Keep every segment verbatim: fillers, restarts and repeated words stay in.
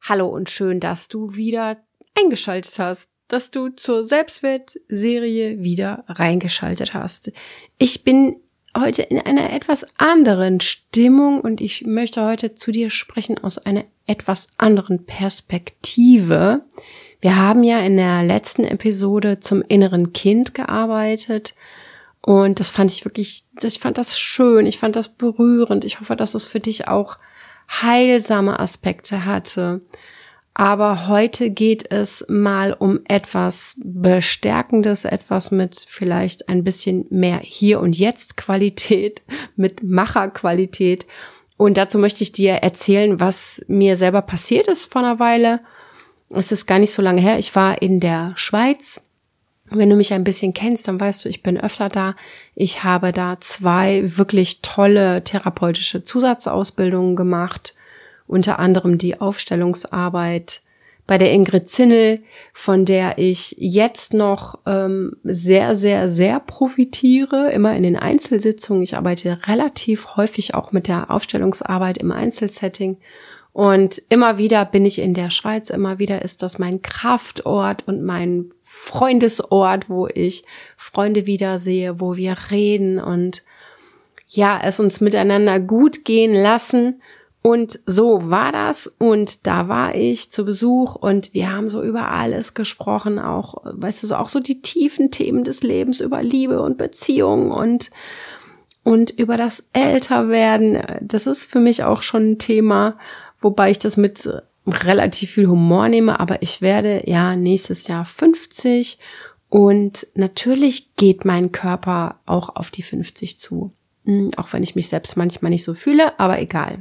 Hallo und schön, dass du wieder eingeschaltet hast, dass du zur Selbstwert-Serie wieder reingeschaltet hast. Ich bin heute in einer etwas anderen Stimmung und ich möchte heute zu dir sprechen aus einer etwas anderen Perspektive. Wir haben ja in der letzten Episode zum inneren Kind gearbeitet und das fand ich wirklich, ich fand das schön, ich fand das berührend. Ich hoffe, dass es für dich auch heilsame Aspekte hatte. Aber heute geht es mal um etwas Bestärkendes, etwas mit vielleicht ein bisschen mehr Hier- und Jetzt-Qualität, mit Macherqualität. Und dazu möchte ich dir erzählen, was mir selber passiert ist vor einer Weile. Es ist gar nicht so lange her. Ich war in der Schweiz. Wenn du mich ein bisschen kennst, dann weißt du, ich bin öfter da. Ich habe da zwei wirklich tolle therapeutische Zusatzausbildungen gemacht. Unter anderem die Aufstellungsarbeit bei der Ingrid Zinnel, von der ich jetzt noch ähm, sehr, sehr, sehr profitiere, immer in den Einzelsitzungen. Ich arbeite relativ häufig auch mit der Aufstellungsarbeit im Einzelsetting. Und immer wieder bin ich in der Schweiz, immer wieder ist das mein Kraftort und mein Freundesort, wo ich Freunde wiedersehe, wo wir reden und ja, es uns miteinander gut gehen lassen. Und so war das und da war ich zu Besuch und wir haben so über alles gesprochen, auch, weißt du, so auch so die tiefen Themen des Lebens, über Liebe und Beziehung und und über das Älterwerden. Das ist für mich auch schon ein Thema, wobei ich das mit relativ viel Humor nehme, aber ich werde ja nächstes Jahr fünfzig und natürlich geht mein Körper auch auf die fünfzig zu, auch wenn ich mich selbst manchmal nicht so fühle, aber egal.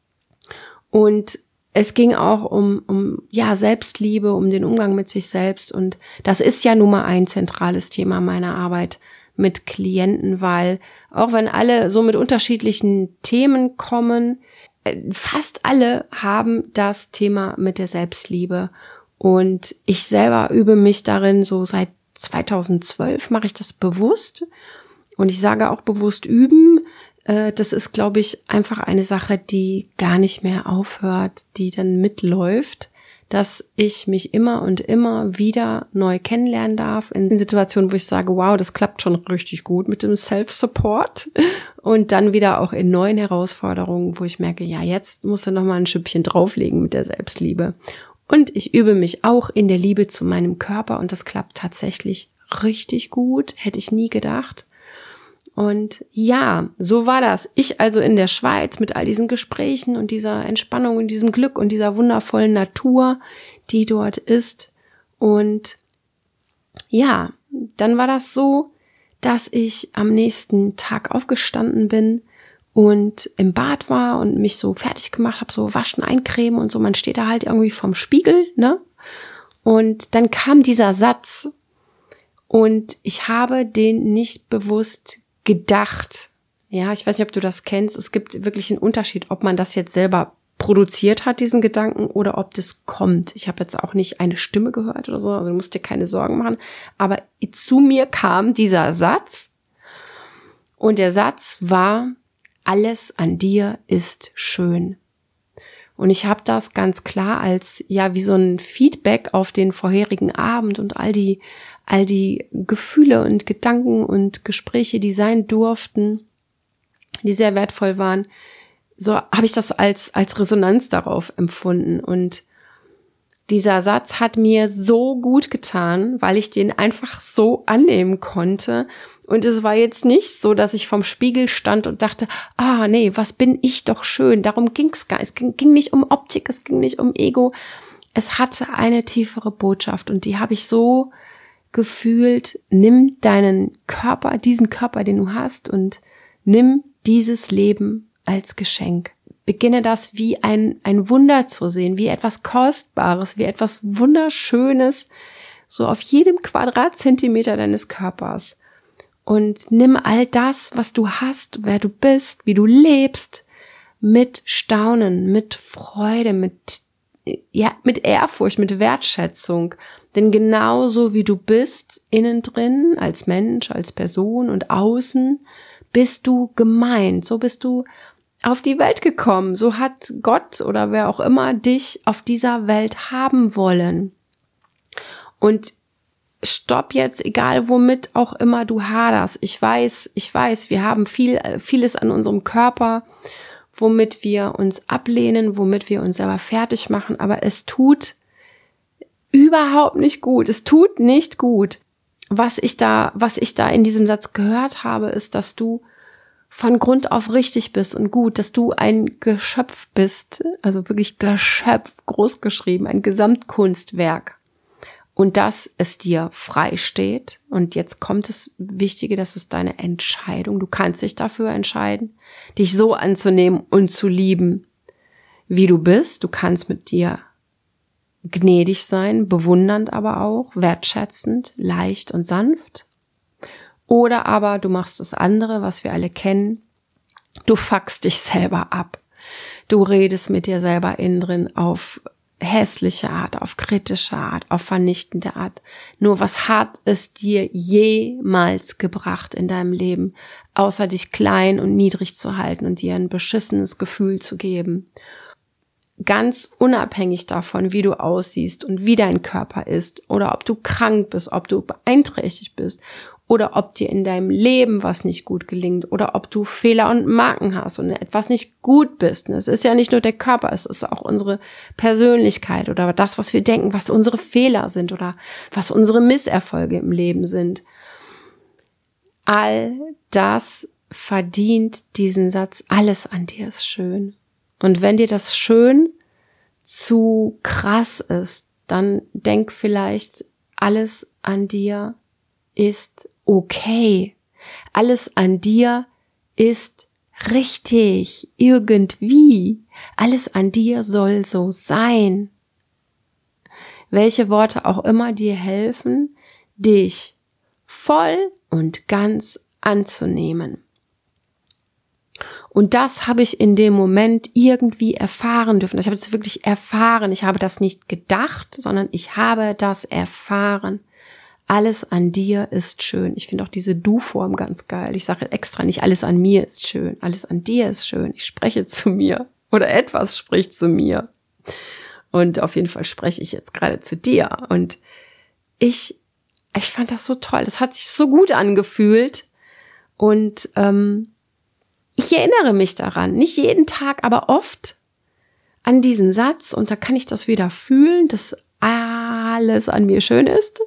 Und es ging auch um, um, ja, Selbstliebe, um den Umgang mit sich selbst. Und das ist ja nun mal ein zentrales Thema meiner Arbeit mit Klienten, weil auch wenn alle so mit unterschiedlichen Themen kommen, fast alle haben das Thema mit der Selbstliebe. Und ich selber übe mich darin, so seit zweitausendzwölf mache ich das bewusst. Und ich sage auch bewusst üben. Das ist, glaube ich, einfach eine Sache, die gar nicht mehr aufhört, die dann mitläuft, dass ich mich immer und immer wieder neu kennenlernen darf in Situationen, wo ich sage, wow, das klappt schon richtig gut mit dem Self-Support und dann wieder auch in neuen Herausforderungen, wo ich merke, ja, jetzt musst du noch mal ein Schüppchen drauflegen mit der Selbstliebe. Und ich übe mich auch in der Liebe zu meinem Körper und das klappt tatsächlich richtig gut, hätte ich nie gedacht. Und ja, so war das. Ich also in der Schweiz mit all diesen Gesprächen und dieser Entspannung und diesem Glück und dieser wundervollen Natur, die dort ist. Und ja, dann war das so, dass ich am nächsten Tag aufgestanden bin und im Bad war und mich so fertig gemacht habe, so waschen, eincremen und so. Man steht da halt irgendwie vorm Spiegel, ne? Und dann kam dieser Satz und ich habe den nicht bewusst gedacht. Ja, ich weiß nicht, ob du das kennst. Es gibt wirklich einen Unterschied, ob man das jetzt selber produziert hat, diesen Gedanken, oder ob das kommt. Ich habe jetzt auch nicht eine Stimme gehört oder so, also du musst dir keine Sorgen machen. Aber zu mir kam dieser Satz und der Satz war, alles an dir ist schön. Und ich habe das ganz klar als, ja, wie so ein Feedback auf den vorherigen Abend und all die all die Gefühle und Gedanken und Gespräche, die sein durften, die sehr wertvoll waren, so habe ich das als als Resonanz darauf empfunden. Und dieser Satz hat mir so gut getan, weil ich den einfach so annehmen konnte. Und es war jetzt nicht so, dass ich vorm Spiegel stand und dachte, ah nee, was bin ich doch schön. Darum ging's gar nicht. Es ging, ging nicht um Optik, es ging nicht um Ego. Es hatte eine tiefere Botschaft und die habe ich so gefühlt, nimm deinen Körper, diesen Körper, den du hast und nimm dieses Leben als Geschenk. Beginne das wie ein, ein Wunder zu sehen, wie etwas Kostbares, wie etwas Wunderschönes, so auf jedem Quadratzentimeter deines Körpers. Und nimm all das, was du hast, wer du bist, wie du lebst, mit Staunen, mit Freude, mit, ja, mit Ehrfurcht, mit Wertschätzung. Denn genauso wie du bist, innen drin, als Mensch, als Person und außen, bist du gemeint. So bist du auf die Welt gekommen. So hat Gott oder wer auch immer dich auf dieser Welt haben wollen. Und stopp jetzt, egal womit auch immer du haderst. Ich weiß, ich weiß, wir haben viel, vieles an unserem Körper, womit wir uns ablehnen, womit wir uns selber fertig machen, aber es tut überhaupt nicht gut. Es tut nicht gut. Was ich da, was ich da in diesem Satz gehört habe, ist, dass du von Grund auf richtig bist und gut, dass du ein Geschöpf bist, also wirklich Geschöpf, groß geschrieben, ein Gesamtkunstwerk. Und dass es dir frei steht. Und jetzt kommt das Wichtige, das ist deine Entscheidung. Du kannst dich dafür entscheiden, dich so anzunehmen und zu lieben, wie du bist. Du kannst mit dir gnädig sein, bewundernd aber auch, wertschätzend, leicht und sanft. Oder aber du machst das andere, was wir alle kennen. Du fuckst dich selber ab. Du redest mit dir selber innen drin auf hässliche Art, auf kritische Art, auf vernichtende Art. Nur was hat es dir jemals gebracht in deinem Leben, außer dich klein und niedrig zu halten und dir ein beschissenes Gefühl zu geben? Ganz unabhängig davon, wie du aussiehst und wie dein Körper ist oder ob du krank bist, ob du beeinträchtigt bist oder ob dir in deinem Leben was nicht gut gelingt oder ob du Fehler und Macken hast und etwas nicht gut bist. Es ist ja nicht nur der Körper, es ist auch unsere Persönlichkeit oder das, was wir denken, was unsere Fehler sind oder was unsere Misserfolge im Leben sind. All das verdient diesen Satz, alles an dir ist schön. Und wenn dir das schön zu krass ist, dann denk vielleicht, alles an dir ist okay. Alles an dir ist richtig, irgendwie. Alles an dir soll so sein. Welche Worte auch immer dir helfen, dich voll und ganz anzunehmen. Und das habe ich in dem Moment irgendwie erfahren dürfen. Ich habe das wirklich erfahren. Ich habe das nicht gedacht, sondern ich habe das erfahren. Alles an dir ist schön. Ich finde auch diese Du-Form ganz geil. Ich sage extra nicht, alles an mir ist schön. Alles an dir ist schön. Ich spreche zu mir oder etwas spricht zu mir. Und auf jeden Fall spreche ich jetzt gerade zu dir. Und ich, ich fand das so toll. Das hat sich so gut angefühlt. Und ähm, ich erinnere mich daran, nicht jeden Tag, aber oft an diesen Satz und da kann ich das wieder fühlen, dass alles an mir schön ist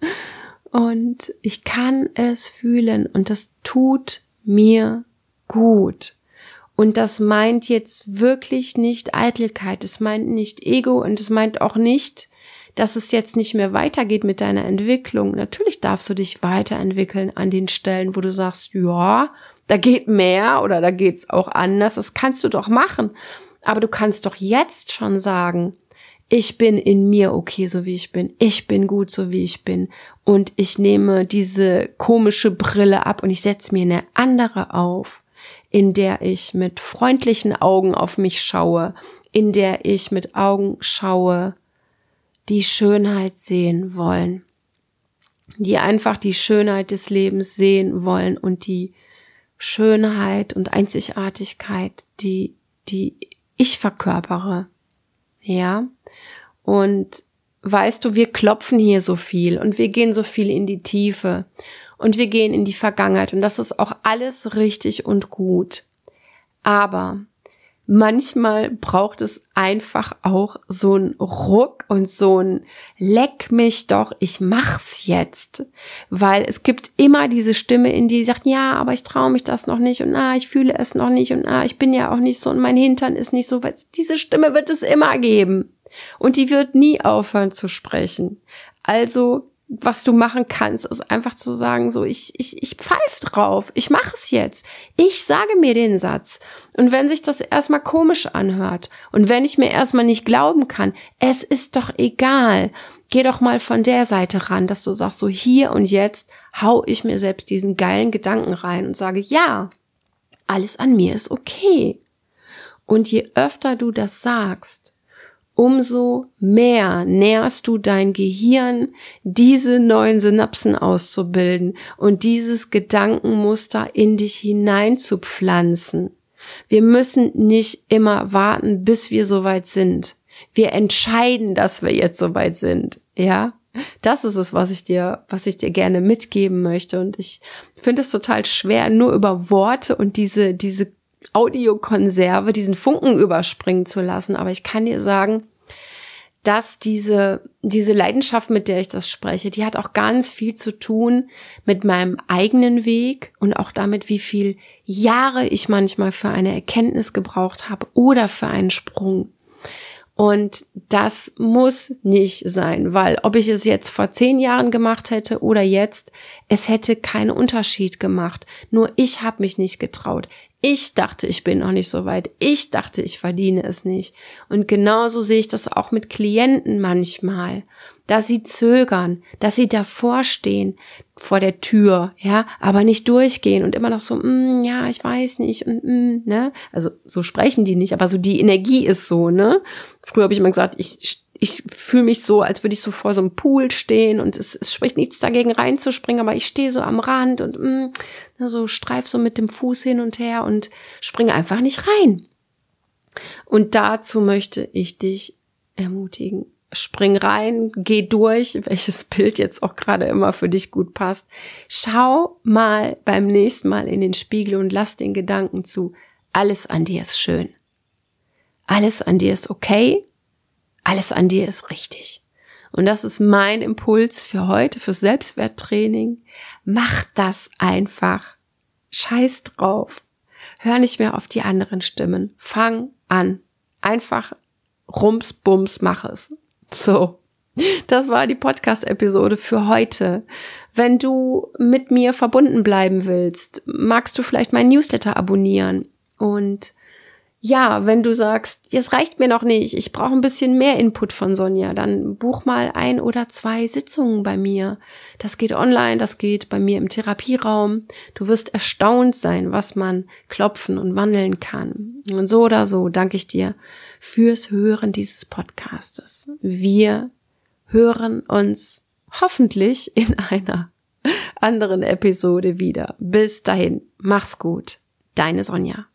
und ich kann es fühlen und das tut mir gut. Und das meint jetzt wirklich nicht Eitelkeit, es meint nicht Ego und es meint auch nicht, dass es jetzt nicht mehr weitergeht mit deiner Entwicklung. Natürlich darfst du dich weiterentwickeln an den Stellen, wo du sagst, ja, da geht mehr oder da geht's auch anders. Das kannst du doch machen. Aber du kannst doch jetzt schon sagen, ich bin in mir okay, so wie ich bin. Ich bin gut, so wie ich bin. Und ich nehme diese komische Brille ab und ich setze mir eine andere auf, in der ich mit freundlichen Augen auf mich schaue, in der ich mit Augen schaue, die Schönheit sehen wollen, die einfach die Schönheit des Lebens sehen wollen und die Schönheit und Einzigartigkeit, die, die ich verkörpere. Ja. Und weißt du, wir klopfen hier so viel und wir gehen so viel in die Tiefe und wir gehen in die Vergangenheit und das ist auch alles richtig und gut. Aber manchmal braucht es einfach auch so einen Ruck und so ein Leck mich doch, ich mach's jetzt. Weil es gibt immer diese Stimme in dir, die sagt, ja, aber ich traue mich das noch nicht und ah, ich fühle es noch nicht und ah, ich bin ja auch nicht so und mein Hintern ist nicht so. Weil diese Stimme wird es immer geben und die wird nie aufhören zu sprechen. Also was du machen kannst, ist einfach zu sagen, so ich ich ich pfeif drauf, ich mache es jetzt. Ich sage mir den Satz. Und wenn sich das erstmal komisch anhört und wenn ich mir erstmal nicht glauben kann, es ist doch egal. Geh doch mal von der Seite ran, dass du sagst, so hier und jetzt hau ich mir selbst diesen geilen Gedanken rein und sage, ja, alles an mir ist okay. Und je öfter du das sagst, umso mehr nährst du dein Gehirn, diese neuen Synapsen auszubilden und dieses Gedankenmuster in dich hinein zu pflanzen. Wir müssen nicht immer warten, bis wir soweit sind. Wir entscheiden, dass wir jetzt soweit sind, ja? Das ist es, was ich dir, was ich dir gerne mitgeben möchte. Und ich finde es total schwer, nur über Worte und diese, diese Audiokonserve, diesen Funken überspringen zu lassen. Aber ich kann dir sagen, dass diese, diese Leidenschaft, mit der ich das spreche, die hat auch ganz viel zu tun mit meinem eigenen Weg und auch damit, wie viel Jahre ich manchmal für eine Erkenntnis gebraucht habe oder für einen Sprung. Und das muss nicht sein, weil ob ich es jetzt vor zehn Jahren gemacht hätte oder jetzt, es hätte keinen Unterschied gemacht. Nur ich habe mich nicht getraut. Ich dachte, ich bin noch nicht so weit. Ich dachte, ich verdiene es nicht. Und genauso sehe ich das auch mit Klienten manchmal, dass sie zögern, dass sie davor stehen, vor der Tür, ja, aber nicht durchgehen und immer noch so, mm, ja, ich weiß nicht, und mm, ne, also so sprechen die nicht, aber so die Energie ist so, ne. Früher habe ich immer gesagt, ich ich fühle mich so, als würde ich so vor so einem Pool stehen und es, es spricht nichts dagegen reinzuspringen, aber ich stehe so am Rand und mm, so streif so mit dem Fuß hin und her und springe einfach nicht rein. Und dazu möchte ich dich ermutigen. Spring rein, geh durch, welches Bild jetzt auch gerade immer für dich gut passt. Schau mal beim nächsten Mal in den Spiegel und lass den Gedanken zu, alles an dir ist schön. Alles an dir ist okay. Alles an dir ist richtig. Und das ist mein Impuls für heute, fürs Selbstwerttraining. Mach das einfach. Scheiß drauf. Hör nicht mehr auf die anderen Stimmen. Fang an. Einfach rums, bums, mach es. So, das war die Podcast-Episode für heute. Wenn du mit mir verbunden bleiben willst, magst du vielleicht meinen Newsletter abonnieren. Und ja, wenn du sagst, jetzt reicht mir noch nicht, ich brauche ein bisschen mehr Input von Sonja, dann buch mal ein oder zwei Sitzungen bei mir. Das geht online, das geht bei mir im Therapieraum. Du wirst erstaunt sein, was man klopfen und wandeln kann. Und so oder so danke ich dir fürs Hören dieses Podcastes. Wir hören uns hoffentlich in einer anderen Episode wieder. Bis dahin, mach's gut. Deine Sonja.